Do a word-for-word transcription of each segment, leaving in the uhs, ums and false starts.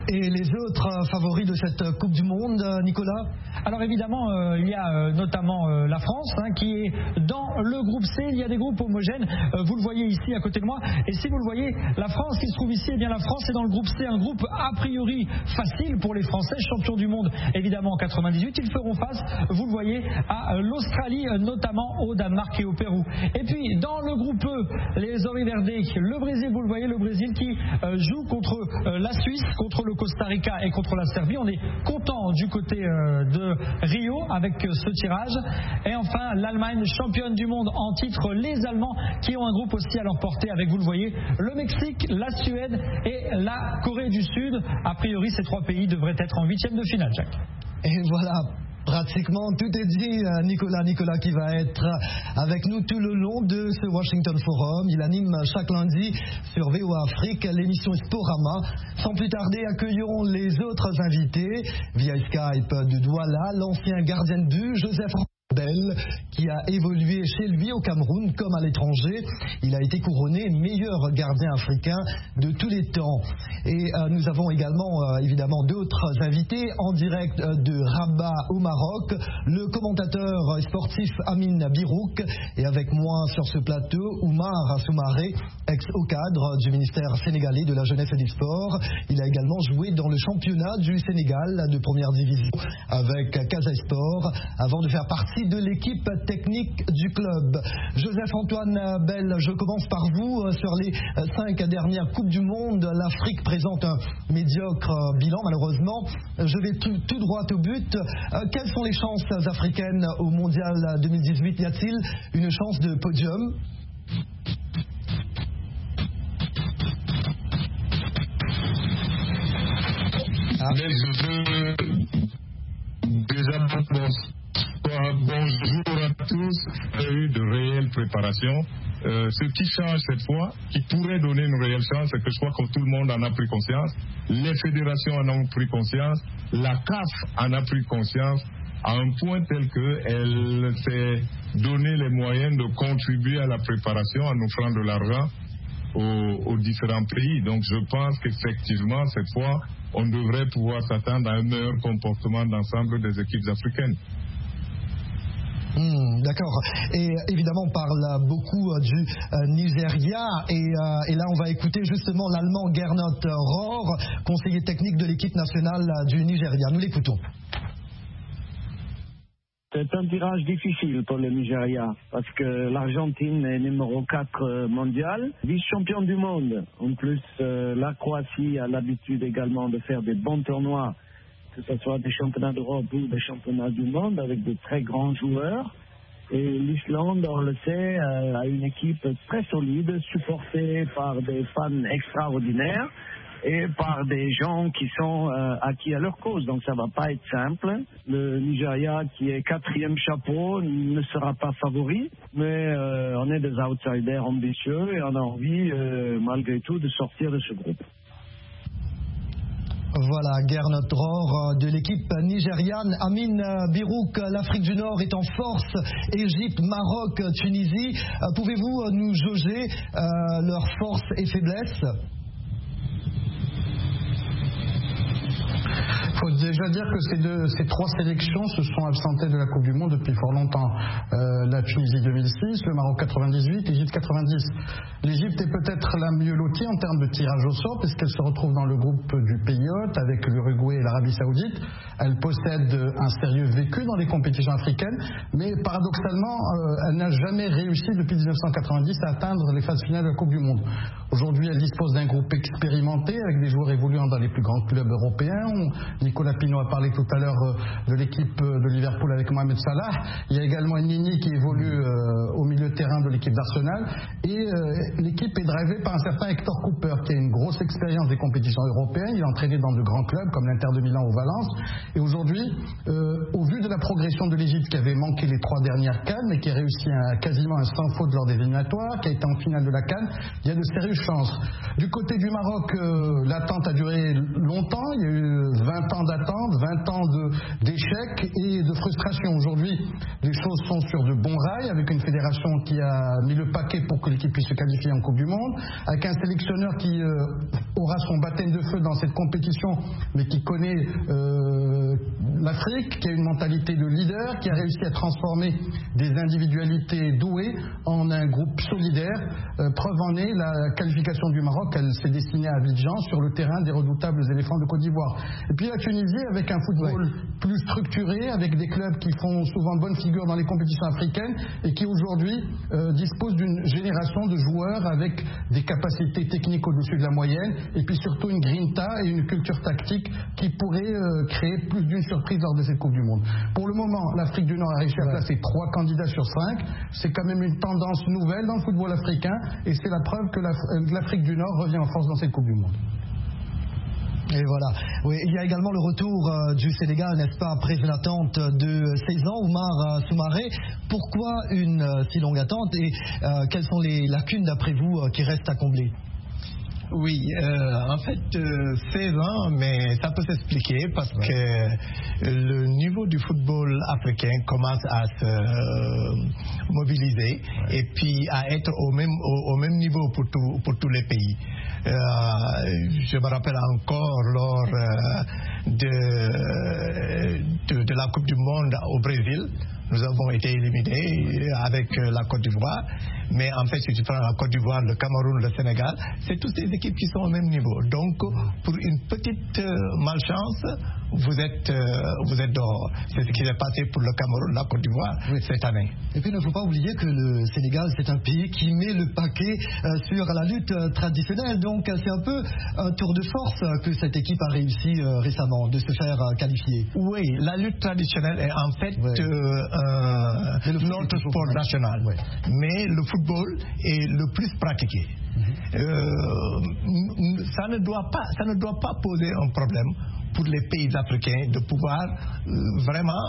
Et les autres favoris de cette Coupe du Monde, Nicolas? Alors évidemment, euh, il y a euh, notamment euh, la France hein, qui est dans le groupe C. Il y a des groupes homogènes, euh, vous le voyez ici à côté de moi. Et si vous le voyez, la France qui se trouve ici, eh bien la France est dans le groupe C, un groupe a priori facile pour les Français, champions du monde évidemment en quatre-vingt-dix-huit. Ils feront face, vous le voyez, à euh, l'Australie, euh, notamment au Danemark et au Pérou. Et puis dans le groupe E, les Oriverde, le Brésil, vous le voyez, le Brésil qui euh, joue contre euh, la Suisse, contre le Costa Rica et contre la Serbie. On est content du côté euh, de Rio avec euh, ce tirage. Et enfin l'Allemagne, championne du monde en titre, les Allemands qui ont un groupe aussi à leur portée avec, vous le voyez, le Mexique, la Suède et la Corée du Sud. A priori ces trois pays devraient être en huitième de finale, Jacques. Et voilà, pratiquement tout est dit. Nicolas, Nicolas qui va être avec nous tout le long de ce Washington Forum. Il anime chaque lundi sur V O A Afrique l'émission Sporama. Sans plus tarder, accueillons les autres invités via Skype de Douala, l'ancien gardien de but Joseph Bell, qui a évolué chez lui au Cameroun comme à l'étranger. Il a été couronné meilleur gardien africain de tous les temps. Et euh, nous avons également euh, évidemment d'autres invités en direct euh, de Rabat au Maroc, le commentateur sportif Amin Birouk, et avec moi sur ce plateau Oumar Soumaré, ex-haut cadre du ministère sénégalais de la jeunesse et des sports. Il a également joué dans le championnat du Sénégal de première division avec Casa Sport avant de faire partie de l'équipe technique du club. Joseph-Antoine Bell, je commence par vous. Sur les cinq dernières Coupes du Monde, l'Afrique présente un médiocre bilan, malheureusement. Je vais tout, tout droit au but. Quelles sont les chances africaines au Mondial deux mille dix-huit? Y a-t-il une chance de podium? Ah. Déjà, bonjour à tous. Il y a eu de réelles préparations. Euh, ce qui change cette fois, qui pourrait donner une réelle chance, c'est que je crois que tout le monde en a pris conscience. Les fédérations en ont pris conscience. La C A F en a pris conscience à un point tel qu'elle s'est donné les moyens de contribuer à la préparation en offrant de l'argent aux, aux différents pays. Donc je pense qu'effectivement, cette fois, on devrait pouvoir s'attendre à un meilleur comportement d'ensemble des équipes africaines. Mmh, d'accord. Et évidemment, on parle beaucoup euh, du euh, Nigeria. Et, euh, et là, on va écouter justement l'Allemand Gernot Rohr, conseiller technique de l'équipe nationale euh, du Nigeria. Nous l'écoutons. C'est un tirage difficile pour le Nigeria parce que l'Argentine est numéro quatre mondial, vice-champion du monde. En plus, euh, la Croatie a l'habitude également de faire des bons tournois, que ce soit des championnats d'Europe ou des championnats du monde avec de très grands joueurs. Et l'Islande, on le sait, a une équipe très solide, supportée par des fans extraordinaires et par des gens qui sont euh, acquis à leur cause. Donc ça va pas être simple. Le Nigeria, qui est quatrième chapeau, ne sera pas favori, mais euh, on est des outsiders ambitieux et on a envie, euh, malgré tout, de sortir de ce groupe. Voilà, Gernot Rohr de l'équipe nigériane. Amin Birouk, l'Afrique du Nord est en force. Égypte, Maroc, Tunisie. Pouvez-vous nous jauger euh, leurs forces et faiblesses ? Il faut déjà dire que ces, deux, ces trois sélections se sont absentées de la Coupe du Monde depuis fort longtemps. Euh, la Tunisie deux mille six, le Maroc quatre-vingt-dix-huit, l'Égypte quatre-vingt-dix. L'Égypte est peut-être la mieux lotie en termes de tirage au sort puisqu'elle se retrouve dans le groupe du pays hôte avec l'Uruguay et l'Arabie Saoudite. Elle possède un sérieux vécu dans les compétitions africaines, mais paradoxalement, euh, elle n'a jamais réussi depuis dix-neuf cent quatre-vingt-dix à atteindre les phases finales de la Coupe du Monde. Aujourd'hui, elle dispose d'un groupe expérimenté avec des joueurs évoluant dans les plus grands clubs européens. On, Nicolas Pinault a parlé tout à l'heure de l'équipe de Liverpool avec Mohamed Salah. Il y a également Nini qui évolue euh, au milieu de terrain de l'équipe d'Arsenal. Et euh, l'équipe est drivée par un certain Hector Cooper qui a une grosse expérience des compétitions européennes. Il est entraîné dans de grands clubs comme l'Inter de Milan ou Valence. Et aujourd'hui, euh, au vu de la progression de l'Égypte qui avait manqué les trois dernières CAN mais qui a réussi un, quasiment un sans faute lors des éliminatoires, qui a été en finale de la CAN, il y a de sérieuses chances. Du côté du Maroc, euh, l'attente a duré longtemps. Il y a eu vingt ans d'attente, vingt ans de, d'échecs et de frustration. Aujourd'hui, les choses sont sur de bons rails, avec une fédération qui a mis le paquet pour que l'équipe puisse se qualifier en Coupe du Monde, avec un sélectionneur qui euh, aura son baptême de feu dans cette compétition, mais qui connaît euh, l'Afrique, qui a une mentalité de leader, qui a réussi à transformer des individualités douées en un groupe solidaire. Euh, preuve en est, la qualification du Maroc, elle s'est destinée à Abidjan, sur le terrain des redoutables éléphants de Côte d'Ivoire. Et puis la Tunisie, avec un football ouais. plus structuré, avec des clubs qui font souvent bonne figure dans les compétitions africaines et qui aujourd'hui euh, disposent d'une génération de joueurs avec des capacités techniques au-dessus de la moyenne, et puis surtout une grinta et une culture tactique qui pourrait euh, créer plus d'une surprise lors de cette Coupe du Monde. Pour le moment, l'Afrique du Nord a réussi à placer trois candidats sur cinq. C'est quand même une tendance nouvelle dans le football africain, et c'est la preuve que l'Afrique du Nord revient en force dans cette Coupe du Monde. Et voilà. Oui, il y a également le retour euh, du Sénégal, n'est-ce pas, après une attente de seize ans, Oumar euh, Soumaré. Pourquoi une euh, si longue attente et euh, quelles sont les lacunes, d'après vous, euh, qui restent à combler? Oui, euh, en fait, euh, seize ans, mais ça peut s'expliquer parce ouais. que le niveau du football africain commence à se euh, mobiliser ouais. et puis à être au même, au, au même niveau pour, tout, pour tous les pays. Euh, je me rappelle encore lors euh, de, de, de la Coupe du Monde au Brésil. Nous avons été éliminés avec la Côte d'Ivoire. Mais en fait, si tu prends la Côte d'Ivoire, le Cameroun, le Sénégal, c'est toutes des équipes qui sont au même niveau. Donc, pour une petite euh, malchance, vous êtes, euh, vous êtes dehors. C'est ce qui s'est passé pour le Cameroun, la Côte d'Ivoire, oui. cette année. Et puis, il ne faut pas oublier que le Sénégal, c'est un pays qui met le paquet euh, sur la lutte euh, traditionnelle. Donc, c'est un peu un tour de force euh, que cette équipe a réussi euh, récemment, de se faire euh, qualifier. Oui, la lutte traditionnelle est en fait ouais. euh, euh, notre sport ouais. national. Ouais. Mais le football est le plus pratiqué. Mm-hmm. euh, ça ne doit pas, ça ne doit pas poser un problème pour les pays africains de pouvoir euh, vraiment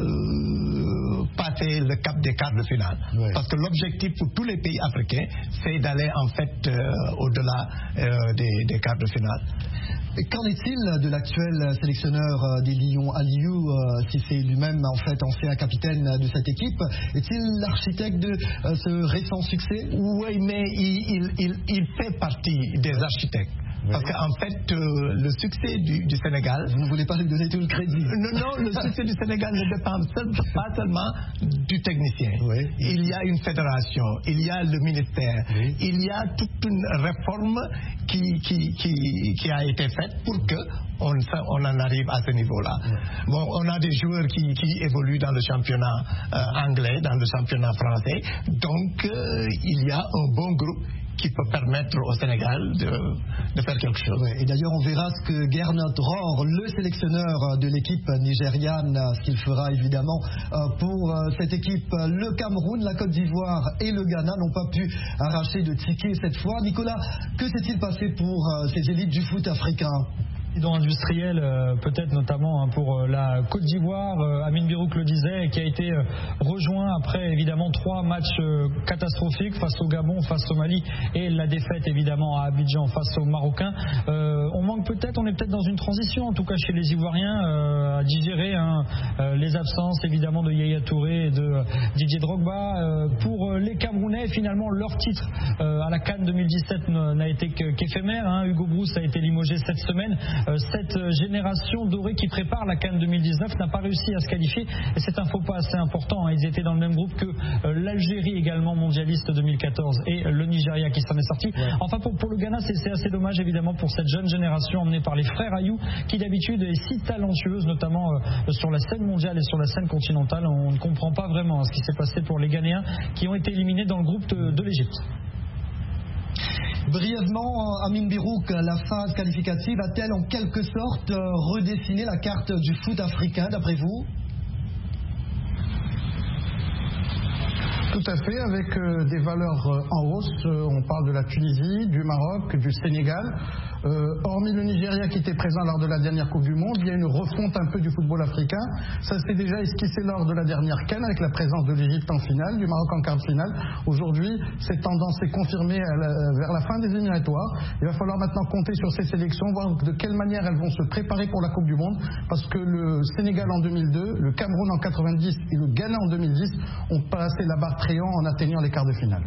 euh, passer le cap des quarts de finale. Oui. Parce que l'objectif pour tous les pays africains, c'est d'aller en fait euh, au-delà euh, des, des quarts de finale. Et qu'en est-il de l'actuel sélectionneur des Lions, Aliou, euh, si c'est lui-même en fait ancien capitaine de cette équipe? Est-il l'architecte de euh, ce récent succès? Oui, mais il, il, il, il fait partie des architectes. Oui. Parce qu'en fait, euh, le succès du, du Sénégal... Vous ne voulez pas lui donner tout le crédit? Non, non, le succès du Sénégal ne dépend seul, pas seulement du technicien. Oui. Il y a une fédération, il y a le ministère, oui. il y a toute une réforme qui, qui, qui, qui a été faite pour que on, on en arrive à ce niveau-là. Oui. Bon, on a des joueurs qui, qui évoluent dans le championnat euh, anglais, dans le championnat français. Donc, euh, il y a un bon groupe qui peut permettre au Sénégal de, de faire quelque chose. Ouais, et d'ailleurs, on verra ce que Gernot Rohr, le sélectionneur de l'équipe nigériane, ce qu'il fera évidemment pour cette équipe. Le Cameroun, la Côte d'Ivoire et le Ghana n'ont pas pu arracher de tickets cette fois. Nicolas, que s'est-il passé pour ces élites du foot africain? Industriel, euh, peut-être notamment hein, pour euh, la Côte d'Ivoire, euh, Amine Birouk le disait, qui a été euh, rejoint après évidemment trois matchs euh, catastrophiques face au Gabon, face au Mali et la défaite évidemment à Abidjan face aux Marocains. Euh, on manque peut-être, on est peut-être dans une transition, en tout cas chez les Ivoiriens, euh, à digérer hein, euh, les absences évidemment de Yaya Touré et de euh, Didier Drogba. Euh, pour euh, les Camerounais, finalement leur titre euh, à la CAN deux mille dix-sept n'a été qu'éphémère. Hein. Hugo Brousse a été limogé cette semaine. Cette génération dorée qui prépare la CAN deux mille dix-neuf n'a pas réussi à se qualifier et c'est un faux pas assez important. Ils étaient dans le même groupe que l'Algérie également mondialiste deux mille quatorze et le Nigeria qui s'en est sorti. Ouais. Enfin pour, pour le Ghana c'est assez dommage évidemment pour cette jeune génération emmenée par les frères Ayou qui d'habitude est si talentueuse notamment sur la scène mondiale et sur la scène continentale. On ne comprend pas vraiment ce qui s'est passé pour les Ghanéens qui ont été éliminés dans le groupe de, de l'Égypte. Brièvement, Amine Birouk, la phase qualificative a-t-elle en quelque sorte redessiné la carte du foot africain d'après vous? Tout à fait, avec euh, des valeurs euh, en hausse. Euh, on parle de la Tunisie, du Maroc, du Sénégal. Euh, hormis le Nigeria qui était présent lors de la dernière Coupe du Monde, il y a une refonte un peu du football africain. Ça s'est déjà esquissé lors de la dernière CAN avec la présence de l'Égypte en finale, du Maroc en quart de finale. Aujourd'hui, cette tendance est confirmée à la, vers la fin des éliminatoires. Il va falloir maintenant compter sur ces sélections, voir de quelle manière elles vont se préparer pour la Coupe du Monde, parce que le Sénégal en deux mille deux, le Cameroun en quatre-vingt-dix et le Ghana en deux mille dix ont passé la barre Tréant en atteignant les quarts de finale.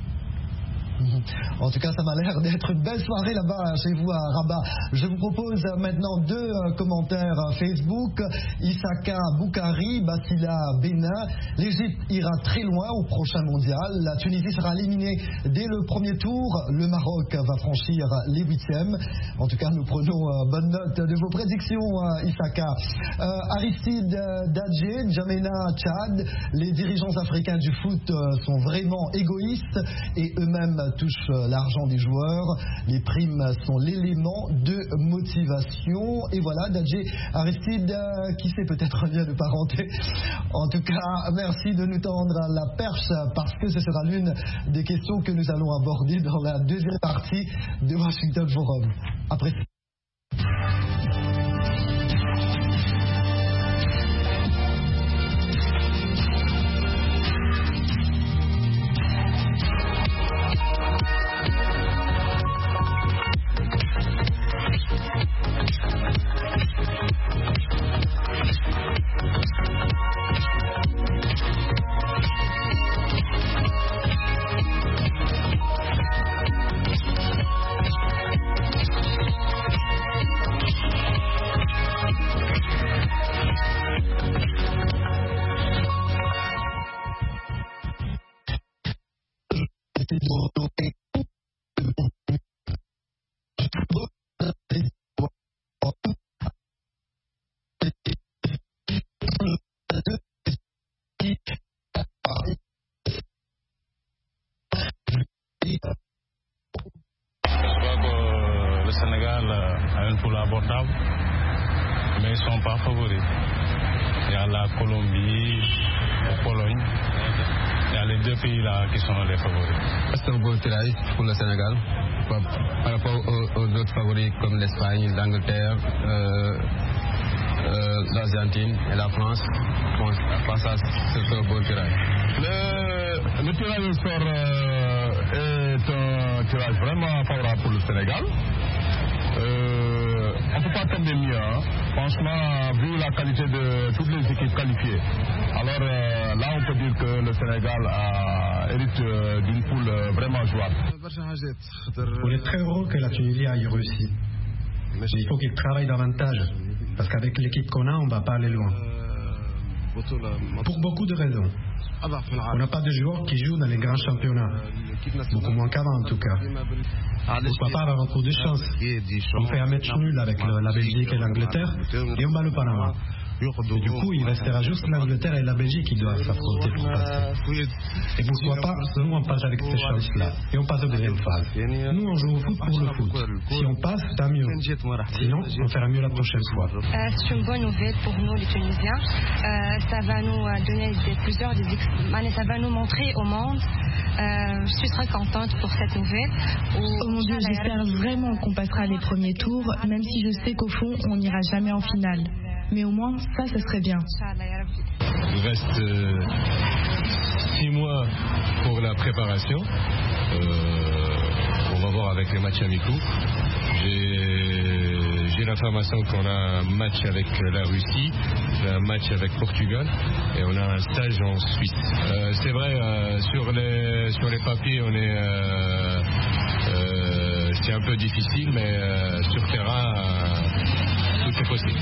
En tout cas, ça m'a l'air d'être une belle soirée là-bas chez vous à Rabat. Je vous propose maintenant deux commentaires Facebook. Isaka Boukari, Basila Bénin. L'Égypte ira très loin au prochain mondial. La Tunisie sera éliminée dès le premier tour. Le Maroc va franchir les huitièmes. En tout cas, nous prenons bonne note de vos prédictions, Isaka. Euh, Aristide Dadje, Djamena, Tchad. Les dirigeants africains du foot sont vraiment égoïstes et eux-mêmes touchent l'argent des joueurs. Les primes sont l'élément de motivation. Et voilà, Dadje Aristide, euh, qui sait peut-être un lien de parenté. En tout cas, merci de nous tendre la perche parce que ce sera l'une des questions que nous allons aborder dans la deuxième partie de Washington Forum. Après le Sénégal a une poule abordable, mais ils ne sont pas favoris. Il y a la Colombie, la Pologne, il y a les deux pays là qui sont les favoris. C'est un beau tirage pour le Sénégal par, par rapport aux, aux autres favoris comme l'Espagne, l'Angleterre, euh, euh, l'Argentine et la France. Bon, par ça, c'est un beau tirage. Le, le tirage au sort euh, est un tirage vraiment favorable pour le Sénégal. Euh, on ne peut pas tomber mieux, hein. Franchement, vu la qualité de toutes les équipes qualifiées. Alors euh, là, on peut dire que le Sénégal a, hérite euh, d'une poule euh, vraiment jouable. On est très heureux que la Tunisie aille réussi. Mais il faut qu'il travaille davantage, parce qu'avec l'équipe qu'on a, on ne va pas aller loin. Pour beaucoup de raisons. On n'a pas de joueurs qui jouent dans les grands championnats. Beaucoup moins qu'avant en tout cas. Pourquoi pas avoir un coup de chance? On fait un match nul avec le, la Belgique et l'Angleterre et on bat le Panama. Et du coup, il restera juste l'Angleterre et la Belgique qui doivent s'affronter pour passer. Et pourquoi pas, nous on passe avec ces chances-là et on passe aux deuxième phase. Nous on joue au foot pour le foot. Si on passe, tant mieux. Sinon, on fera mieux la prochaine fois. Euh, c'est une bonne nouvelle pour nous les Tunisiens. Euh, ça va nous donner des, plusieurs, des, ça va nous montrer au monde. Euh, je suis très contente pour cette nouvelle. Oh mon Dieu, j'espère vraiment qu'on passera les premiers tours, même si je sais qu'au fond, on n'ira jamais en finale. Mais au moins, ça, ça serait bien. Il reste euh, six mois pour la préparation. Euh, on va voir avec les matchs amicaux. J'ai, j'ai l'information qu'on a un match avec la Russie, un match avec Portugal et on a un stage en Suisse. Euh, c'est vrai, euh, sur, les, sur les papiers, on est, euh, euh, c'est un peu difficile, mais euh, sur terrain, euh, tout est possible.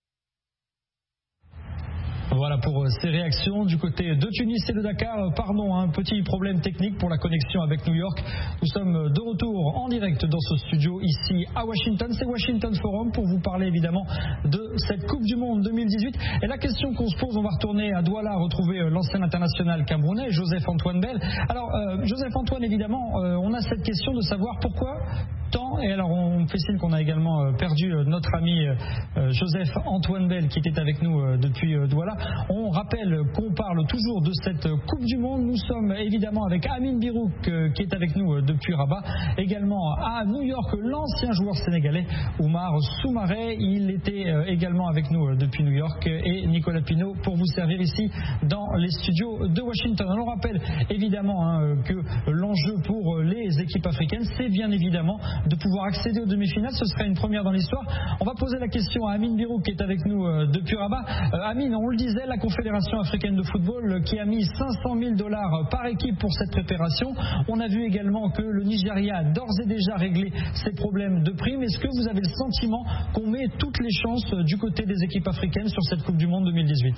Voilà pour ces réactions du côté de Tunis et de Dakar. Pardon, un petit problème technique pour la connexion avec New York. Nous sommes de retour en direct dans ce studio ici à Washington. C'est Washington Forum pour vous parler évidemment de cette Coupe du Monde deux mille dix-huit. Et la question qu'on se pose, on va retourner à Douala, retrouver l'ancien international camerounais, Joseph-Antoine Bell. Alors, euh, Joseph-Antoine, évidemment, euh, on a cette question de savoir pourquoi tant. Et alors, on fait signe qu'on a également euh, perdu euh, notre ami euh, Joseph-Antoine Bell qui était avec nous euh, depuis euh, Douala. On On rappelle qu'on parle toujours de cette Coupe du Monde. Nous sommes évidemment avec Amine Birouk euh, qui est avec nous euh, depuis Rabat. Également à New York, l'ancien joueur sénégalais Oumar Soumaré. Il était euh, également avec nous euh, depuis New York. Et Nicolas Pinault pour vous servir ici dans les studios de Washington. On rappelle évidemment hein, que l'enjeu pour les équipes africaines, c'est bien évidemment de pouvoir accéder aux demi-finales. Ce serait une première dans l'histoire. On va poser la question à Amine Birouk qui est avec nous euh, depuis Rabat. Euh, Amine, on le disait, la Confédération africaine de football euh, qui a mis cinq cent mille dollars par équipe pour cette préparation. On a vu également que le Nigeria a d'ores et déjà réglé ses problèmes de primes. Est-ce que vous avez le sentiment qu'on met toutes les chances euh, du côté des équipes africaines sur cette Coupe du Monde deux mille dix-huit?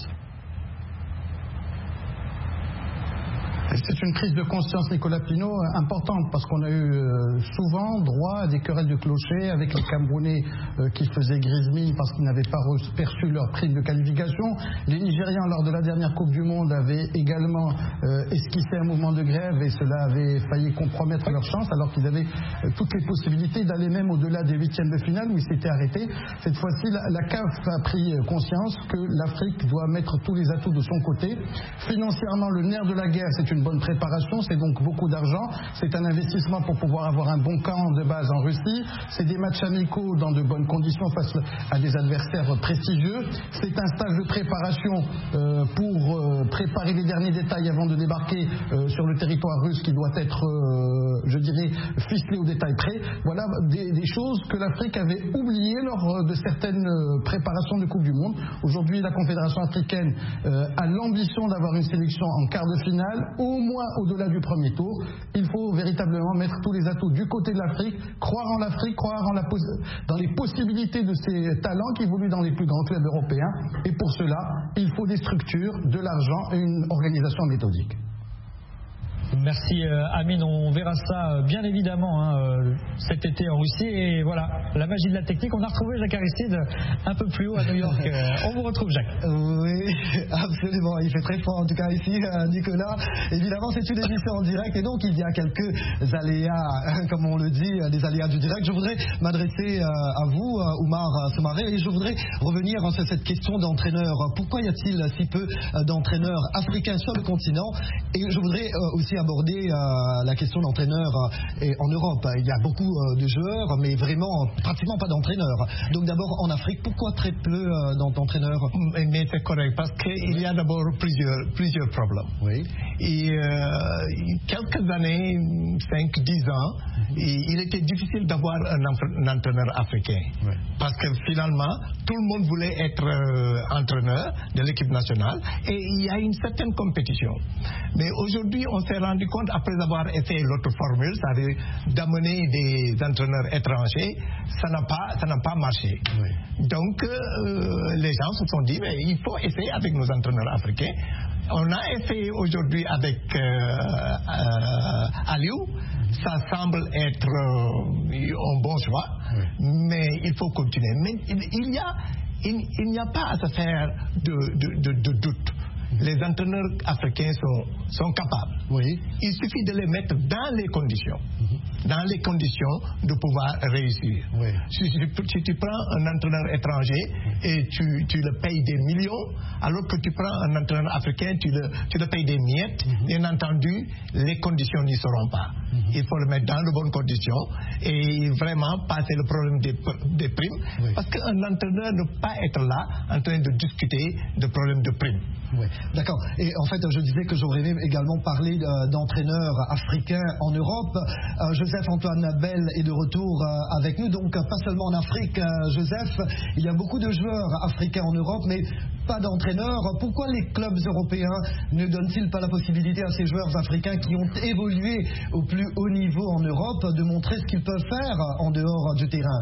C'est une prise de conscience, Nicolas Pinault, importante parce qu'on a eu euh, souvent droit à des querelles de clocher avec les Camerounais euh, qui faisaient grise mine parce qu'ils n'avaient pas perçu leur prime de qualification. Les Nigérians, lors de la dernière Coupe du Monde, avaient également euh, esquissé un mouvement de grève et cela avait failli compromettre leur chance alors qu'ils avaient euh, toutes les possibilités d'aller même au-delà des huitièmes de finale où ils s'étaient arrêtés. Cette fois-ci, la, la C A F a pris conscience que l'Afrique doit mettre tous les atouts de son côté. Financièrement, le nerf de la guerre, c'est une bonne préparation, c'est donc beaucoup d'argent, c'est un investissement pour pouvoir avoir un bon camp de base en Russie, c'est des matchs amicaux dans de bonnes conditions face à des adversaires prestigieux, c'est un stage de préparation euh, pour euh, préparer les derniers détails avant de débarquer euh, sur le territoire russe qui doit être, euh, je dirais, ficelé au détail près. Voilà des, des choses que l'Afrique avait oubliées lors de certaines préparations de Coupe du Monde. Aujourd'hui, la Confédération africaine euh, a l'ambition d'avoir une sélection en quart de finale, au moins au-delà du premier tour. Il faut véritablement mettre tous les atouts du côté de l'Afrique, croire en l'Afrique, croire en la dans les possibilités de ces talents qui évoluent dans les plus grands clubs européens. Et pour cela, il faut des structures, de l'argent et une organisation méthodique. Merci euh, Amine, on verra ça euh, bien évidemment hein, euh, cet été en Russie et voilà, la magie de la technique. On a retrouvé Jacques Aristide un peu plus haut à New York. Euh, on vous retrouve Jacques. Oui, absolument, il fait très froid en tout cas ici euh, Nicolas. Évidemment c'est une émission en direct et donc il y a quelques aléas, comme on le dit, des aléas du direct. Je voudrais m'adresser euh, à vous, euh, Oumar Soumaré, et je voudrais revenir hein, sur cette question d'entraîneur. Pourquoi y a-t-il si peu euh, d'entraîneurs africains sur le continent? Et je voudrais euh, aussi aborder euh, la question d'entraîneurs euh, en Europe. Il y a beaucoup euh, de joueurs, mais vraiment pratiquement pas d'entraîneurs. Donc d'abord en Afrique, pourquoi très peu euh, d'entraîneurs? Mais c'est correct, parce qu'il y a d'abord plusieurs, plusieurs problèmes. Oui. Et euh, quelques années, cinq dix ans, mm-hmm. et il était difficile d'avoir un, un entraîneur africain. Oui. Parce que finalement, tout le monde voulait être euh, entraîneur de l'équipe nationale et il y a une certaine compétition. Mais aujourd'hui, on s'est rendu compte, après avoir essayé l'autre formule, c'est-à-dire d'amener des entraîneurs étrangers, ça n'a pas, ça n'a pas marché. Oui. Donc, euh, les gens se sont dit, mais il faut essayer avec nos entraîneurs africains. On a essayé aujourd'hui avec euh, euh, Aliou. Ça semble être euh, un bon choix, oui. Mais il faut continuer. Mais il, il y a, il, il n'y a pas à se faire de, de, de, de doute. Les entraîneurs africains sont, sont capables. Oui. Il suffit de les mettre dans les conditions, mm-hmm. dans les conditions de pouvoir réussir. Oui. Si, si, si tu prends un entraîneur étranger et tu, tu le payes des millions, alors que tu prends un entraîneur africain, tu le, tu le payes des miettes, mm-hmm. bien entendu, les conditions n'y seront pas. Mm-hmm. Il faut le mettre dans de bonnes conditions et vraiment passer le problème des, des primes. Oui. Parce qu'un entraîneur ne peut pas être là en train de discuter de problèmes de primes. Oui, d'accord. Et en fait, je disais que j'aurais aimé également parler euh, d'entraîneurs africains en Europe. Euh, Joseph-Antoine Bell est de retour euh, avec nous, donc pas seulement en Afrique, euh, Joseph. Il y a beaucoup de joueurs africains en Europe, mais pas d'entraîneurs. Pourquoi les clubs européens ne donnent-ils pas la possibilité à ces joueurs africains qui ont évolué au plus haut niveau en Europe de montrer ce qu'ils peuvent faire en dehors du terrain?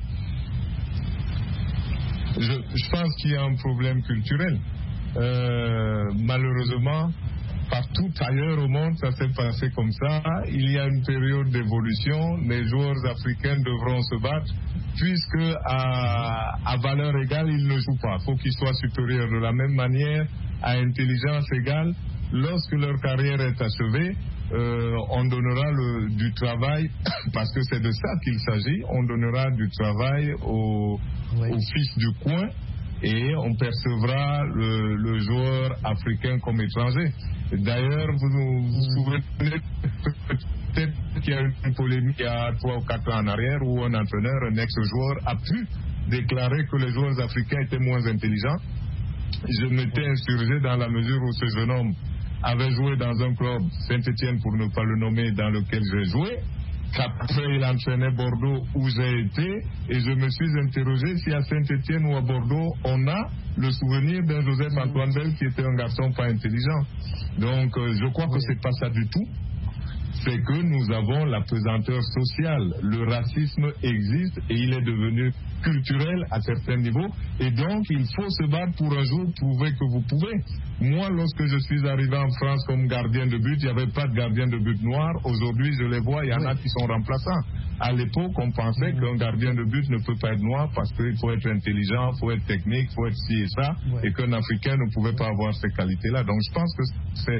Je, je pense qu'il y a un problème culturel. Euh, malheureusement, partout ailleurs au monde, ça s'est passé comme ça. Il y a une période d'évolution. Les joueurs africains devront se battre, puisque à, à valeur égale, ils ne jouent pas. Il faut qu'ils soient supérieurs de la même manière, à intelligence égale. Lorsque leur carrière est achevée, euh, on donnera le, du travail, parce que c'est de ça qu'il s'agit, on donnera du travail aux, oui. aux fils du coin, et on percevra le, le joueur africain comme étranger. D'ailleurs, vous vous, vous souvenez peut-être qu'il y a eu une polémique il y a trois ou quatre ans en arrière où un entraîneur, un ex-joueur, a pu déclarer que les joueurs africains étaient moins intelligents. Je m'étais insurgé dans la mesure où ce jeune homme avait joué dans un club, Saint-Étienne pour ne pas le nommer, dans lequel j'ai joué, qu'après il entraînait Bordeaux où j'ai été, et je me suis interrogé si à Saint-Étienne ou à Bordeaux on a le souvenir d'un Joseph Antoine Bell qui était un garçon pas intelligent. Donc euh, je crois que c'est pas ça du tout. C'est que nous avons la pesanteur sociale. Le racisme existe et il est devenu culturel à certains niveaux. Et donc, il faut se battre pour un jour prouver que vous pouvez. Moi, lorsque je suis arrivé en France comme gardien de but, il n'y avait pas de gardien de but noir. Aujourd'hui, je les vois, il y en a qui sont remplaçants. À l'époque, on pensait qu'un gardien de but ne peut pas être noir parce qu'il faut être intelligent, il faut être technique, il faut être ci et ça, et qu'un Africain ne pouvait pas avoir ces qualités-là. Donc, je pense que c'est...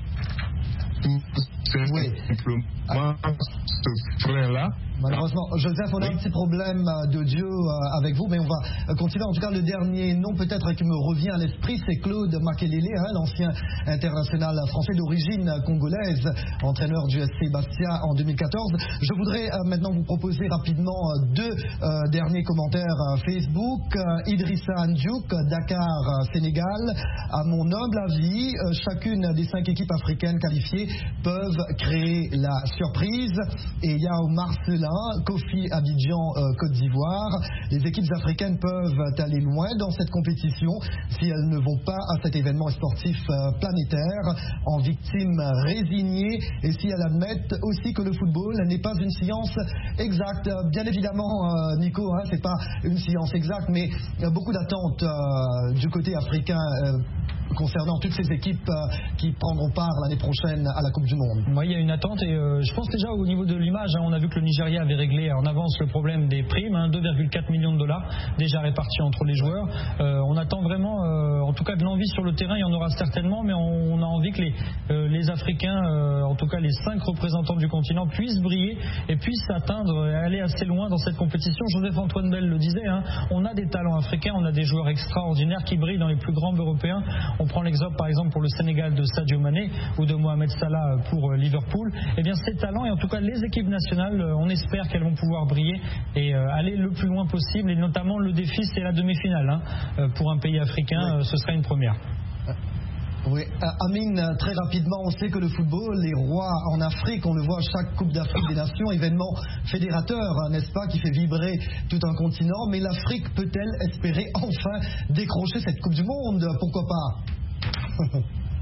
C'est oui. simplement ce frein-là. Malheureusement, Joseph, on a un petit problème de Dieu avec vous, mais on va continuer. En tout cas, le dernier nom peut-être qui me revient à l'esprit, c'est Claude Makelele, hein, l'ancien international français d'origine congolaise, entraîneur du S C Bastia en deux mille quatorze. Je voudrais euh, maintenant vous proposer rapidement deux euh, derniers commentaires euh, Facebook. Euh, Idrissa Ndiouk, Dakar, euh, Sénégal. À mon humble avis, euh, chacune des cinq équipes africaines qualifiées peuvent créer la surprise. Et il y a Omar Selin, Kofi Abidjan, euh, Côte d'Ivoire. Les équipes africaines peuvent aller loin dans cette compétition si elles ne vont pas à cet événement sportif euh, planétaire en victimes résignées et si elles admettent aussi que le football n'est pas une science exacte. Bien évidemment, euh, Nico, hein, c'est pas une science exacte, mais il y a beaucoup d'attentes euh, du côté africain euh, concernant toutes ces équipes euh, qui prendront part l'année prochaine à la Coupe du Monde. Moi, il y a une attente et euh, je pense déjà au niveau de l'image, hein, on a vu que le Nigeria avait réglé en avance le problème des primes, hein, deux virgule quatre millions de dollars déjà répartis entre les joueurs. Euh, on attend vraiment, euh, en tout cas de l'envie sur le terrain, il y en aura certainement, mais on, on a envie que les, euh, les Africains, euh, en tout cas les cinq représentants du continent, puissent briller et puissent atteindre et aller assez loin dans cette compétition. Joseph Antoine Bell le disait, hein, on a des talents africains, on a des joueurs extraordinaires qui brillent dans les plus grands européens. On prend l'exemple par exemple pour le Sénégal de Sadio Mané ou de Mohamed Salah pour Liverpool. Eh bien ces talents et en tout cas les équipes nationales, on espère qu'elles vont pouvoir briller et euh, aller le plus loin possible, et notamment le défi c'est la demi-finale, hein. euh, pour un pays africain, oui. euh, ce sera une première. Oui, Amine, très rapidement, on sait que le football est roi en Afrique, on le voit à chaque Coupe d'Afrique des Nations, événement fédérateur, n'est-ce pas, qui fait vibrer tout un continent, mais l'Afrique peut-elle espérer enfin décrocher cette Coupe du Monde? Pourquoi pas?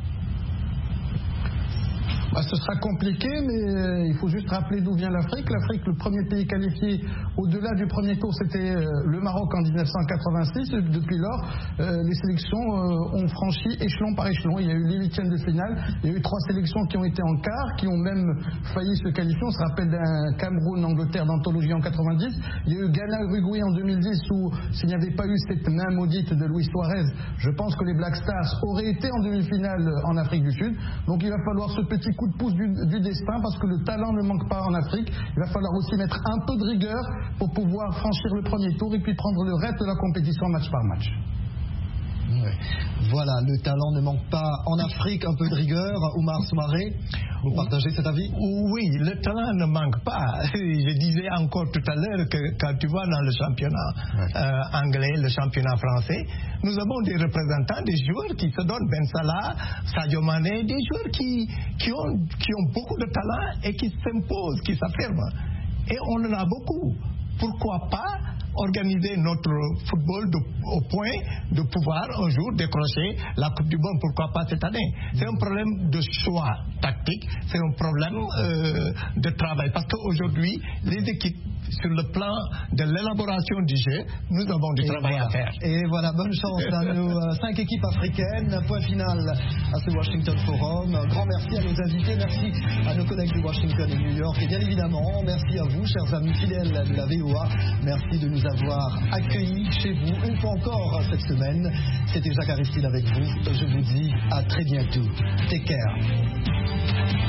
Bah, ce sera compliqué, mais il faut juste rappeler d'où vient l'Afrique. L'Afrique, le premier pays qualifié au-delà du premier tour, c'était le Maroc en mille neuf cent quatre-vingt-six. Depuis lors, euh, les sélections euh, ont franchi échelon par échelon. Il y a eu les huitièmes de finale, il y a eu trois sélections qui ont été en quart, qui ont même failli se qualifier. On se rappelle d'un Cameroun-Angleterre d'anthologie en quatre-vingt-dix. Il y a eu Ghana-Uruguay en deux mille dix, où s'il n'y avait pas eu cette main maudite de Luis Suarez, je pense que les Black Stars auraient été en demi-finale en Afrique du Sud. Donc il va falloir ce petit coup de pouce du, du destin, parce que le talent ne manque pas en Afrique. Il va falloir aussi mettre un peu de rigueur pour pouvoir franchir le premier tour et puis prendre le reste de la compétition match par match. Ouais. Voilà, le talent ne manque pas en Afrique, un peu de rigueur. Oumar Soumaré, vous partagez cet avis? Oui, le talent ne manque pas. Je disais encore tout à l'heure que quand tu vas dans le championnat ouais. euh, anglais, le championnat français, nous avons des représentants, des joueurs qui se donnent, Ben Salah, Sadio Mané, des joueurs qui, qui, ont, qui ont beaucoup de talent et qui s'imposent, qui s'affirment. Et on en a beaucoup. Pourquoi pas organiser notre football de, au point de pouvoir un jour décrocher la Coupe du Monde? Pourquoi pas cette année? C'est un problème de choix tactique, c'est un problème euh, de travail. Parce qu'aujourd'hui, les équipes, sur le plan de l'élaboration du jeu, nous avons du et travail voilà. à faire. Et voilà, bonne chance à nos euh, cinq équipes africaines. Point final à ce Washington Forum. Un grand merci à nos invités, merci à nos collègues de Washington et New York. Et bien évidemment, merci à vous, chers amis fidèles de la V O A. Merci de nous avoir accueillis chez vous une fois encore cette semaine. C'était Jacques Aristide avec vous. Je vous dis à très bientôt. Take care.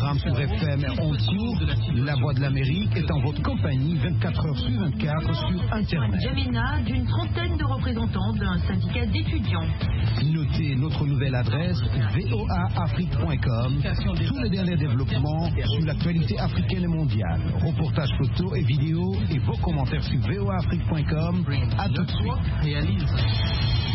programmes sur F M en cours. La Voix de l'Amérique est en votre compagnie vingt-quatre heures sur vingt-quatre sur Internet. Jamina d'une trentaine de représentants d'un syndicat d'étudiants. Notez notre nouvelle adresse v o a afrique point com. Tous les derniers développements sur l'actualité africaine et mondiale. Reportages photos et vidéos et vos commentaires sur v o a afrique point com. À tout de suite.